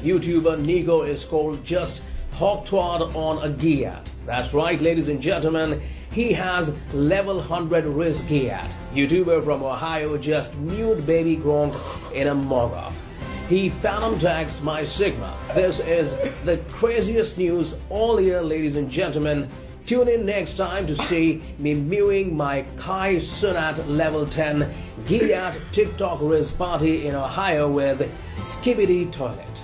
YouTuber Nico is called just hog twat on a Giat. That's right, ladies and gentlemen, he has level 100 risk Giat. YouTuber from Ohio just mute baby Gronk in a mog-off. He phantom taxed my Sigma. This is the craziest news all year, ladies and gentlemen. Tune in next time to see me mewing my Kai Sunat level 10 Giat TikTok risk party in Ohio with Skibidi Toilet.